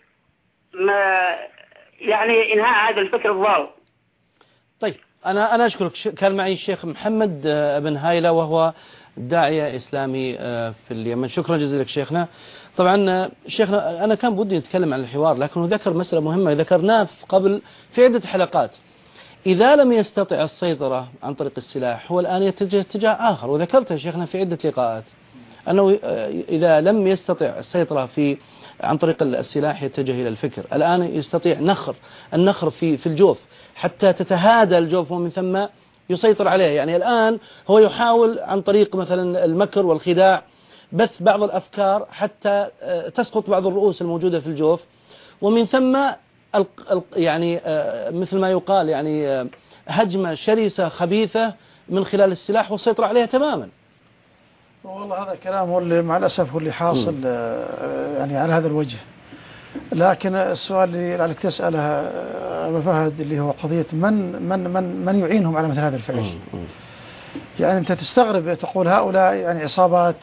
يعني إنهاء هذا الفكر الضال. طيب أنا أنا أشكرك. كان معي الشيخ محمد بن هايلة وهو داعية إسلامي في اليمن. شكرا جزيلا لك شيخنا. طبعا شيخنا أنا كان بدي نتكلم عن الحوار، لكنه ذكر مسألة مهمة ذكرناه قبل في عدة حلقات. إذا لم يستطع السيطرة عن طريق السلاح هو الآن يتجه اتجاه آخر، وذكرته شيخنا في عدة لقاءات أنه إذا لم يستطع السيطرة في عن طريق السلاح يتجه إلى الفكر. الآن يستطيع نخر النخر في في الجوف حتى تتهادى الجوف ومن ثم يسيطر عليه. يعني الآن هو يحاول عن طريق مثلا المكر والخداع بث بعض الأفكار حتى تسقط بعض الرؤوس الموجودة في الجوف، ومن ثم يعني مثل ما يقال يعني هجمة شرسة خبيثة من خلال السلاح والسيطرة عليها تماما. والله هذا كلام هو اللي مع الأسف هو اللي حاصل يعني على هذا الوجه. لكن السؤال اللي لعلك تسأله أبا فهد اللي هو قضية من من من من يعينهم على مثل هذا الفعل. يعني أنت تستغرب تقول هؤلاء يعني عصابات،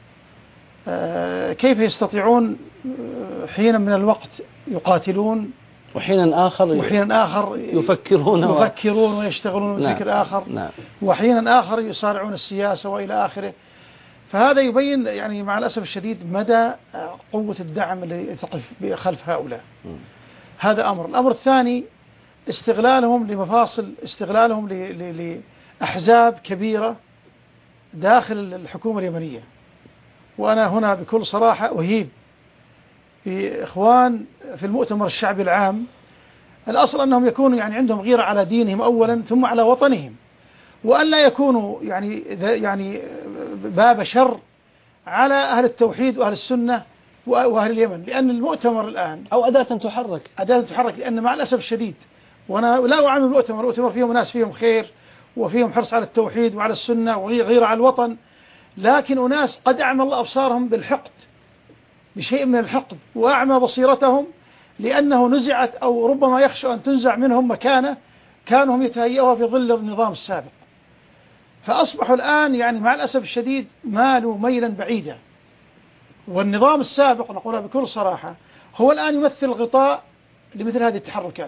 كيف يستطيعون حينا من الوقت يقاتلون وحينا آخر وحينا آخر يفكرون يفكرون ويشتغلون بفكر نعم. آخر نعم. وحينا آخر يصارعون السياسة وإلى آخره. فهذا يبين يعني مع الأسف الشديد مدى قوة الدعم اللي تقف خلف هؤلاء. م. هذا أمر. الأمر الثاني استغلالهم لمفاصل، استغلالهم لأحزاب كبيرة داخل الحكومة اليمنية. وأنا هنا بكل صراحة أهيب بإخوان في المؤتمر الشعبي العام، الأصل أنهم يكونوا يعني عندهم غيرة على دينهم أولا ثم على وطنهم، وأن لا يكونوا يعني يعني باب شر على أهل التوحيد وأهل السنة وأهل اليمن، لأن المؤتمر الآن أو أداة تحرك أداة تحرك لأن مع الأسف الشديد، وأنا لا أعمل المؤتمر، المؤتمر فيهم ناس فيهم خير وفيهم حرص على التوحيد وعلى السنة وغيرة على الوطن، لكن أناس قد أعمى الله أبصارهم بالحقد، بشيء من الحقد، وأعمى بصيرتهم لأنه نزعت أو ربما يخشى أن تنزع منهم مكانة كانوا هم يتهيئوها في ظل النظام السابق. فأصبحوا الآن يعني مع الأسف الشديد مالوا ميلا بعيدا، والنظام السابق نقولها بكل صراحة هو الآن يمثل غطاء لمثل هذه التحركات.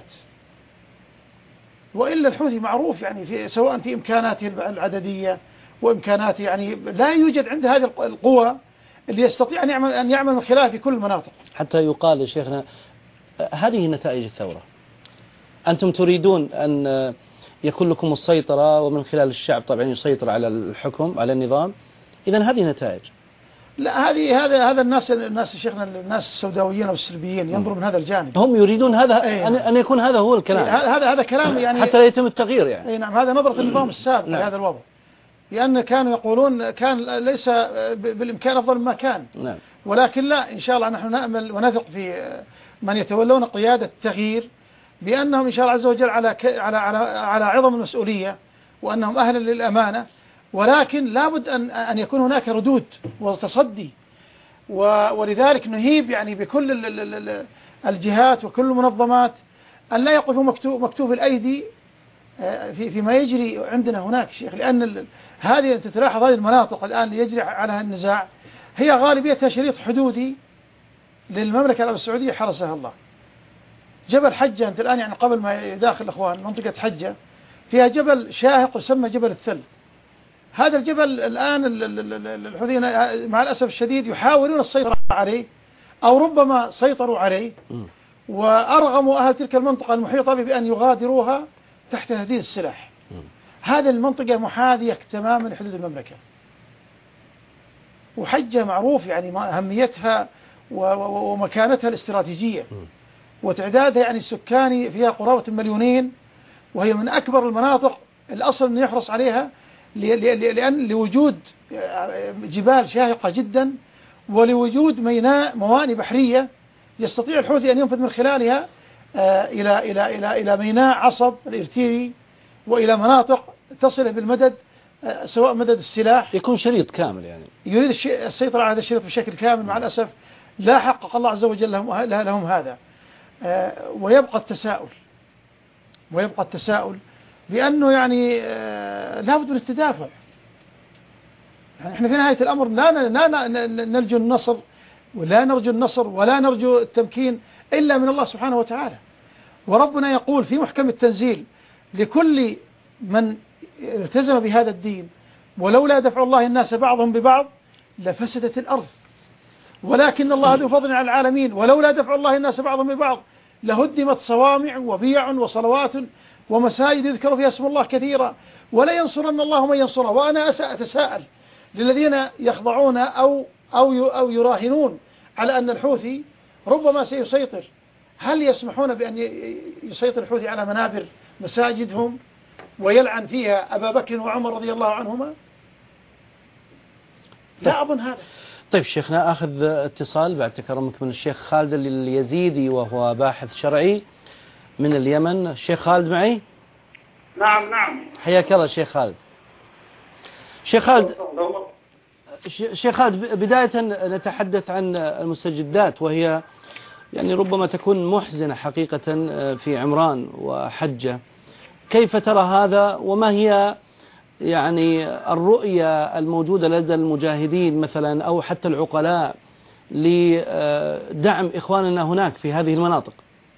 وإلا الحوثي معروف يعني في سواء في إمكاناته العددية وإمكاناته، يعني لا يوجد عنده هذه القوة اللي يستطيع أن يعمل أن يعمل من خلالها في كل المناطق. حتى يقال يا شيخنا هذه نتائج الثورة، أنتم تريدون أن يكون لكم السيطرة ومن خلال الشعب طبعا يسيطر على الحكم على النظام، إذن هذه نتائج. لا هذه هذا هذا الناس الناس شيخنا الناس السوداويين أو السلبيين ينظروا من هذا الجانب، هم يريدون هذا أيه. أن أن يكون هذا هو الكلام، هذا هذا كلام يعني حتى لا يتم التغيير يعني. أي نعم، هذا نظرة النظام السابق لهذا الوضع، لأن كانوا يقولون كان ليس بالإمكان أفضل مما كان. نعم. ولكن لا، إن شاء الله نحن نأمل ونثق في من يتولون قيادة التغيير بأنهم إن شاء الله عز وجل على على على على عظم المسؤولية، وأنهم أهلا للأمانة، ولكن لابد أن أن يكون هناك ردود وتصدي. ولذلك نهيب يعني بكل الجهات وكل المنظمات أن لا يقفوا مكتوب مكتوب الأيدي في فيما يجري عندنا هناك شيخ، لأن هذه أنت تلاحظ هذه المناطق الآن اللي يجري عليها النزاع هي غالبيتها شريط حدودي للمملكة العربية السعودية حرسها الله. جبل حجة أنت الآن يعني قبل ما يداخل الأخوان منطقة حجة فيها جبل شاهق يسمى جبل الثلج. هذا الجبل الآن الحوثيين مع الأسف الشديد يحاولون السيطرة عليه أو ربما سيطروا عليه، وأرغموا أهل تلك المنطقة المحيطة به بأن يغادروها تحت تهديد السلاح. هذه المنطقة محاذية تماما لحدود المملكة، وحجة معروف يعني أهميتها ومكانتها الاستراتيجية وتعدادها يعني السكاني فيها قرابة المليونين، وهي من أكبر المناطق الأصل أن يحرص عليها لأن لوجود جبال شاهقة جدا ولوجود ميناء موانئ بحرية يستطيع الحوثي أن ينفذ من خلالها إلى إلى إلى إلى ميناء عصب الإرتيري وإلى مناطق تصل بالمدد سواء مدد السلاح. يكون شريط كامل يعني يريد السيطرة على هذا الشريط بشكل كامل. مع الأسف لا حقق الله عز وجل لهم, لهم هذا. ويبقى التساؤل ويبقى التساؤل بأنه يعني لابد من التدافع. يعني احنا في نهاية الأمر لا لا نرجو النصر ولا نرجو النصر ولا نرجو التمكين إلا من الله سبحانه وتعالى. وربنا يقول في محكم التنزيل لكل من التزم بهذا الدين ولولا دفع الله الناس بعضهم ببعض لفسدت الأرض ولكن الله ذو فضل على العالمين ولولا دفع الله الناس بعضهم ببعض لهدمت صوامع وبيع وصلوات ومساجد يذكر فيها اسم الله كثيرا ولا ينصرن الله من ينصره. وأنا أتساءل للذين يخضعون أو أو أو يراهنون على أن الحوثي ربما سيسيطر، هل يسمحون بأن يسيطر الحوثي على منابر مساجدهم ويلعن فيها أبا بكر وعمر رضي الله عنهما؟ لا أظن هذا. طيب شيخنا، أخذ اتصال بعد تكرمك من الشيخ خالد اليزيدي وهو باحث شرعي من اليمن. الشيخ خالد معي؟ نعم نعم. حياك الله شيخ خالد. شيخ خالد شيخ خالد بداية نتحدث عن المستجدات، وهي يعني ربما تكون محزنة حقيقة في عمران وحجة. كيف ترى هذا، وما هي يعني الرؤية الموجودة لدى المجاهدين مثلا أو حتى العقلاء لدعم إخواننا هناك في هذه المناطق؟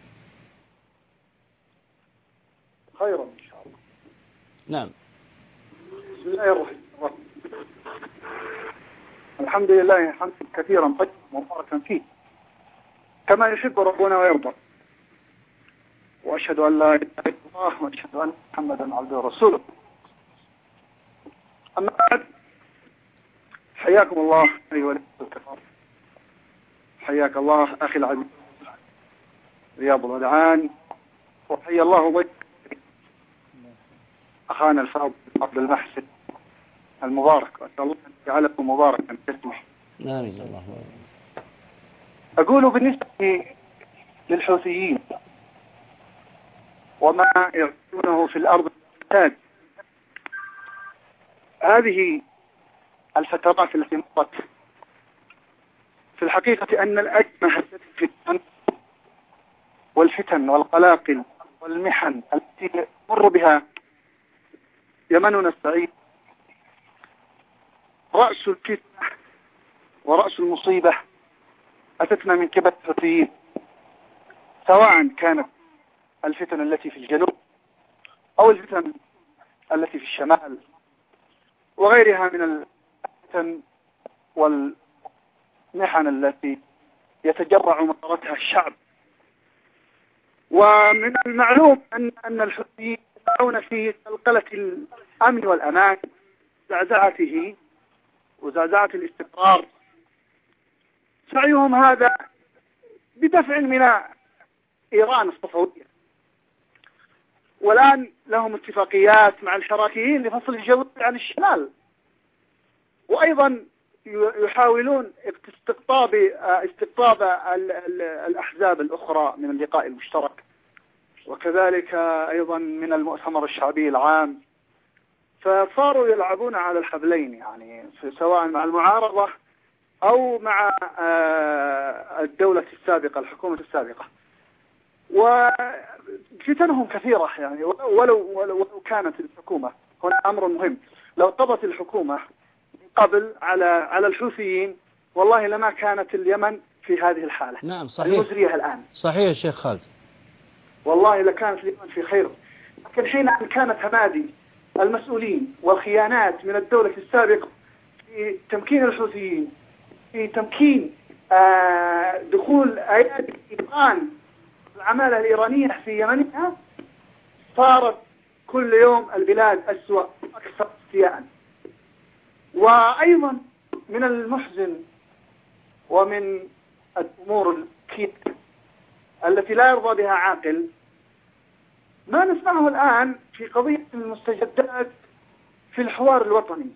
خيرا إن شاء الله. نعم. بسم الله الرحمن الرحيم. الحمد لله حمدا كثيرا طيبا مباركا فيه كما يحب ربنا ويرضى، وأشهد أن لا إله إلا الله وأشهد أن محمدا عبده ورسوله. أما بعد، حياكم الله أيها الأخوة الكرام، حياك الله أخي العزيز رياض الودعان، وحيا الله ضيف أخانا الفاضل عبد المحسن المبارك، وأسأل الله أن يجعله مباركا باسمه. آمين. الله. أقول بالنسبة للحوثيين وما يعملونه في الأرض الفساد، هذه الفترات التي مرت في الحقيقة أن الأزمة في الفتن والفتن والقلاقل والمحن التي مر بها يمننا السعيد رأس الفتنة ورأس المصيبة أتتنا من قبل الحوثيين، سواء كانت الفتن التي في الجنوب أو الفتن التي في الشمال وغيرها من الفتن والمحن التي يتجرع مطرتها الشعب. ومن المعلوم أن أن الحوثيين يسعون في قلقلة الأمن والأمان، زعزعته وزعزعة الاستقرار. سعيهم هذا بدفع من إيران الصفوية، والآن لهم اتفاقيات مع الحراكيين لفصل الجنوب عن الشمال، وأيضا يحاولون استقطاب استقطاب الأحزاب الأخرى من اللقاء المشترك، وكذلك أيضا من المؤتمر الشعبي العام. فصاروا يلعبون على الحبلين، يعني سواء مع المعارضة أو مع الدولة السابقة الحكومة السابقة. وفتنهم كثيرة، يعني ولو, ولو كانت الحكومة، هنا أمر مهم، لو قضت الحكومة قبل على على الحوثيين والله لما كانت اليمن في هذه الحالة. نعم صحيح المزرية الآن. صحيح الشيخ خالد، والله لكانت اليمن في خير. لكن حين كانت همادي المسؤولين والخيانات من الدولة السابقة في تمكين الحوثيين، في تمكين آه دخول أيادي إيران العمالة الإيرانية في يمنها، صارت كل يوم البلاد أسوأ أكثر استياء. وأيضا من المحزن ومن الأمور الكيد التي لا يرضى بها عاقل ما نسمعه الآن في قضية المستجدات في الحوار الوطني،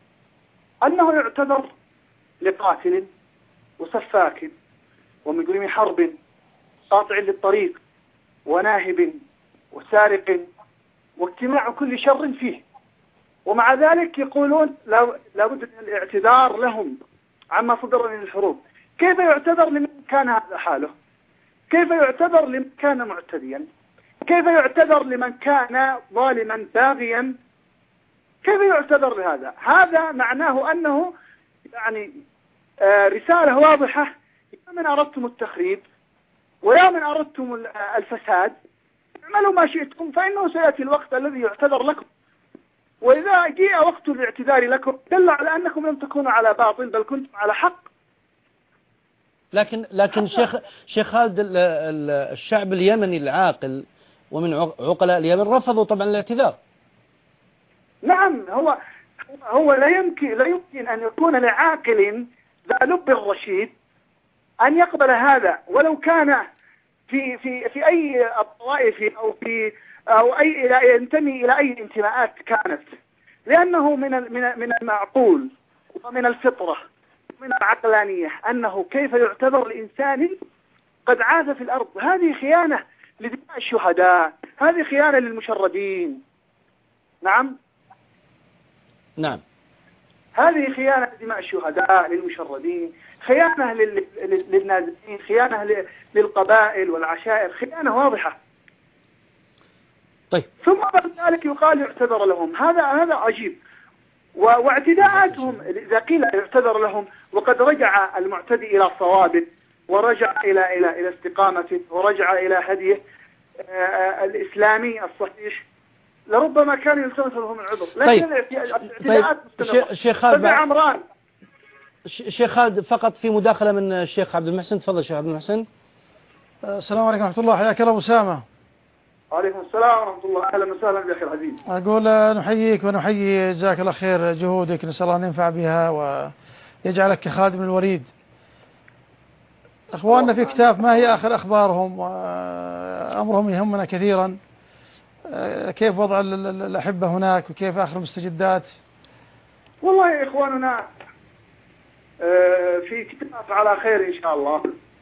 أنه يعتذر لقاتل وسفاك ومجرم حرب قاطع للطريق وناهب وسارق واجتماع كل شر فيه، ومع ذلك يقولون لابد من الاعتذار لهم عما صدر من الحروب. كيف يعتذر لمن كان هذا حاله؟ كيف يعتذر لمن كان معتديا؟ كيف يعتذر لمن كان ظالما باغيا؟ كيف يعتذر لهذا؟ هذا معناه أنه يعني آه رسالة واضحة: يا من أردتم التخريب ويا من أردتم الفساد اعملوا ما شئتم، فإنه سيأتي الوقت الذي يعتذر لكم. وإذا جاء وقت الاعتذار لكم دل على أنكم لم تكونوا على باطل بل كنتم على حق. لكن لكن شيخ شيخ خالد، الشعب اليمني العاقل ومن عقلاء اليمن رفضوا طبعا الاعتذار. نعم، هو هو لا يمكن لا يمكن أن يكون لعاقل ذا لب رشيد أن يقبل هذا، ولو كان في في في أي الطوائف أو في أو أي ينتمي إلى أي انتماءات كانت، لأنه من من من المعقول ومن الفطرة ومن العقلانية أنه كيف يعتذر لإنسان قد عاث في الأرض. هذه خيانة لدماء الشهداء، هذه خيانة للمشردين. نعم نعم هذه خيانة دماء الشهداء للمشردين، خيانة للنازحين، خيانة للقبائل والعشائر، خيانة واضحة. طيب. ثم بعد ذلك يقال يعتذر لهم، هذا هذا عجيب. واعتداءاتهم إذا قيل يعتذر لهم وقد رجع المعتدي إلى صوابه ورجع إلى إلى إلى استقامته ورجع إلى هديه الإسلامي الصحيح، لربما كان يلتمس لهم العذر. لكن طيب. الاعتداءات مستمرة. شيخ خالد عمران شيخ خالد فقط في مداخلة من الشيخ عبد المحسن. تفضل شيخ عبد المحسن. السلام عليكم ورحمة الله. حياك الله أسامة. وعليكم السلام ورحمة الله. أهلا وسهلا بأخي العزيز. أقول نحييك ونحيي جزاك الله خير جهودك، نسأل الله أن ينفع بها ويجعلك كخادم الوريد. أخواننا في كتاف ما هي آخر أخبارهم وأمرهم يهمنا كثيرا، كيف وضع الأحبة هناك وكيف آخر المستجدات؟ والله إخواننا في كتاف على خير إن شاء الله،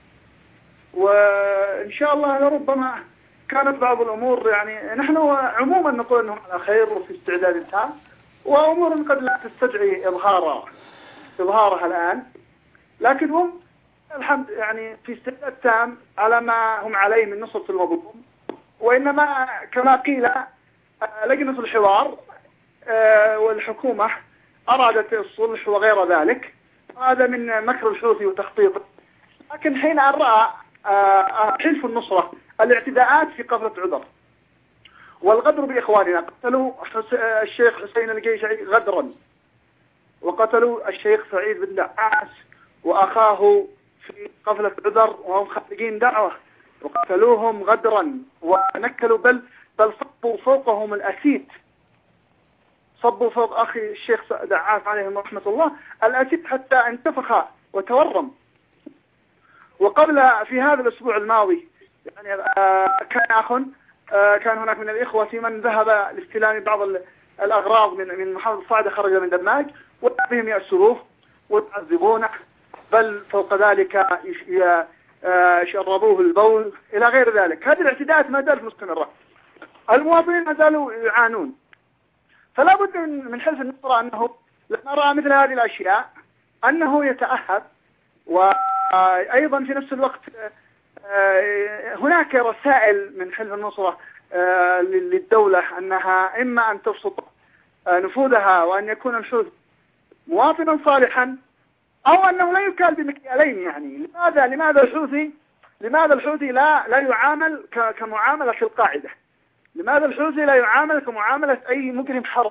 وإن شاء الله لربما كانت بعض الأمور يعني نحن عموما نقول أنهم على خير وفي استعداد تام، وأمور قد لا تستدعي إظهارها إظهارها الآن، لكن هم الحمد يعني في استعداد تام على ما هم عليه من نصرة المظلوم. وإنما كما قيل لجنة الحوار والحكومة أرادت الصلح وغير ذلك، هذا من مكر الحوثي وتخطيطه. لكن حين أن رأى حلف النصرة الاعتداءات في قفلة عذر والغدر بإخواننا، قتلوا الشيخ حسين الجيشعي غدرا، وقتلوا الشيخ سعيد بن دعاس وأخاه في قفلة عذر وهم خارجين دعوة، وقتلوهم غدرا ونكلوا بل بل صبوا فوقهم الأسيد، صبوا فوق أخي الشيخ دعاس عليه رحمة الله الأسيد حتى انتفخ وتورم. وقبل في هذا الأسبوع الماضي يعني كان أخ كان هناك من الإخوة من ذهب لاستلام بعض الأغراض من من محافظة صعدة، خرج من دماج وبهم يأسروه ويعذبونه، بل فوق ذلك شربوه البول إلى غير ذلك. هذه الاعتداءات ما زالت مستمرة، المواطنين ما زالوا يعانون. فلا بد من حلف النصرة أنه لما رأى مثل هذه الأشياء أنه يتأهب، وأيضا في نفس الوقت هناك رسائل من حلف النصرة للدولة أنها إما أن تبسط نفوذها وأن يكون الحوثي مواطنا صالحا، أو أنه لا يكال بمكيالين. يعني لماذا لماذا الحوثي لماذا الحوثي لا لا يعامل كمعاملة القاعدة؟ لماذا الحوثي لا يعامل كمعاملة أي مجرم حرب؟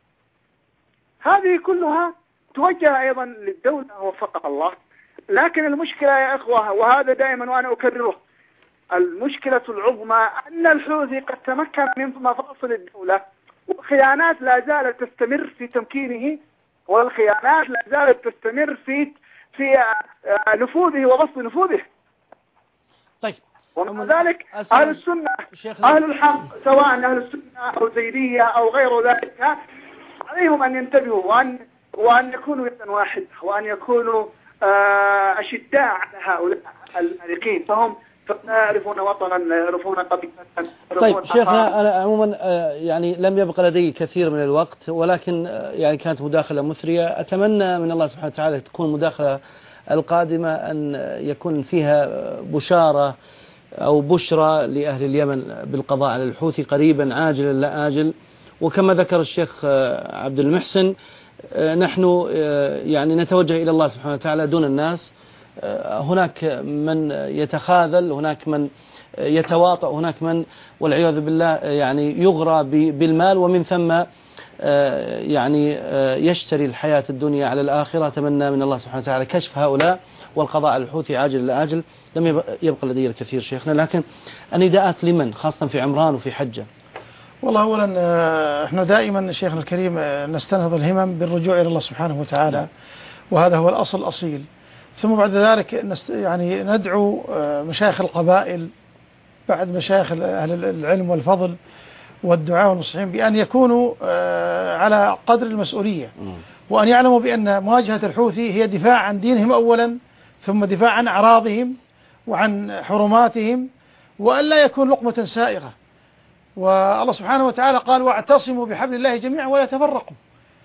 هذه كلها توجه أيضا للدولة وفقها الله. لكن المشكلة يا إخوة، وهذا دائما وأنا أكرره، المشكلة العظمى أن الحوثي قد تمكن من مفاصل الدولة، والخيانات لا زالت تستمر في تمكينه، والخيانات لا زالت تستمر في في نفوذه وبسط نفوذه. طيب. ومع ذلك أهل السنة أهل الحق سواء أهل السنة أو زيدية أو غير ذلك عليهم أن ينتبهوا وأن وأن يكونوا يدا واحدة، وأن يكونوا أشداء على هؤلاء المارقين، فهم يعرفون وطنا، يعرفون قبيلة. طيب شيخنا، أنا عموما يعني لم يبقى لدي كثير من الوقت، ولكن يعني كانت مداخلة مثرية. أتمنى من الله سبحانه وتعالى تكون مداخلة القادمة أن يكون فيها بشارة أو بشرى لأهل اليمن بالقضاء على الحوثي قريبا عاجلا لا آجل. وكما ذكر الشيخ عبد المحسن، نحن يعني نتوجه إلى الله سبحانه وتعالى دون الناس. هناك من يتخاذل، هناك من يتواطأ، هناك من والعياذ بالله يعني يغرى بالمال، ومن ثم يعني يشتري الحياة الدنيا على الآخرة. أتمنى من الله سبحانه وتعالى كشف هؤلاء والقضاء على الحوثي عاجل لا آجل. لم يبقى لدي الكثير شيخنا، لكن النداءات لمن خاصة في عمران وفي حجة؟ والله أولا احنا دائما شيخنا الكريم نستنهض الهمم بالرجوع إلى الله سبحانه وتعالى، وهذا هو الأصل الأصيل. ثم بعد ذلك نست يعني ندعو مشايخ القبائل بعد مشايخ أهل العلم والفضل والدعاء والمصلحين بأن يكونوا على قدر المسؤولية، وأن يعلموا بأن مواجهة الحوثي هي دفاع عن دينهم أولا، ثم دفاع عن أعراضهم وعن حرماتهم، وأن لا يكون لقمة سائغة. والله سبحانه وتعالى قال: واعتصموا بحبل الله جميعا ولا تفرقوا.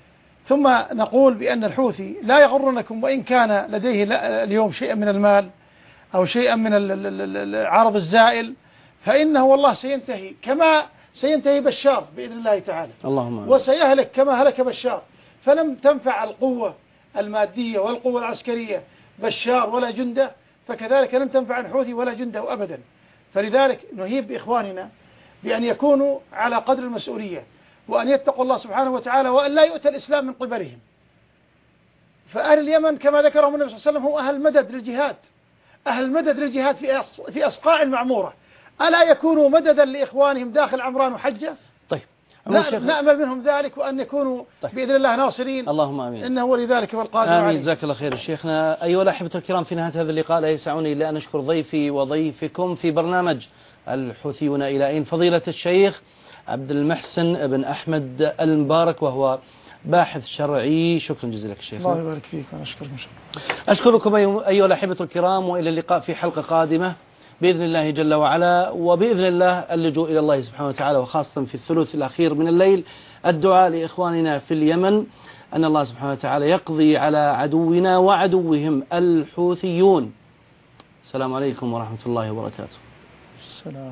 ثم نقول بأن الحوثي لا يغرنكم وإن كان لديه اليوم شيئا من المال أو شيئا من العرض الزائل، فإنه والله سينتهي كما سينتهي بشار بإذن الله تعالى، اللهم وسيهلك كما هلك بشار. فلم تنفع القوة المادية والقوة العسكرية بشار ولا جنده، فكذلك لم تنفع الحوثي ولا جنده أبدا. فلذلك نهيب بإخواننا بأن يكونوا على قدر المسؤولية، وأن يتقوا الله سبحانه وتعالى، وأن لا يؤتى الإسلام من قبلهم. فأهل اليمن كما ذكرهم النبي صلى الله عليه وسلم هو أهل مدد للجهاد، أهل مدد للجهاد في في أصقاع المعمورة. ألا يكونوا مددا لإخوانهم داخل عمران وحجة؟ طيب نأمل منهم ذلك، وأن يكونوا طيب. بإذن الله ناصرين، اللهم آمين، إنه ولي ذلك والقادر عليه. آمين. جزاك الله خير شيخنا. أيها الأحبة الكرام، في نهاية هذا اللقاء لا يسعني إلا أن أشكر ضيفي وضيفكم في برنامج الحوثيون إلى أين، فضيلة الشيخ عبد المحسن بن أحمد المبارك، وهو باحث شرعي. شكرا جزيلا لك شيخنا. الله يبارك فيك، وأنا أشكركم. أشكركم أيها الأحبة الكرام، وإلى اللقاء في حلقة قادمة بإذن الله جل وعلا. وبإذن الله اللجوء إلى الله سبحانه وتعالى، وخاصة في الثلث الأخير من الليل الدعاء لإخواننا في اليمن أن الله سبحانه وتعالى يقضي على عدونا وعدوهم الحوثيون. السلام عليكم ورحمة الله وبركاته. السلام.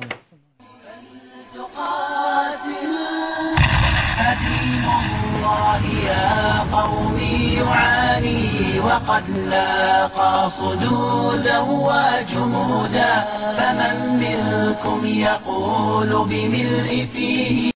فدين الله يا قوم يعاني وقد لاقى صدودا وجمودا، فمن منكم يقول بملء فيه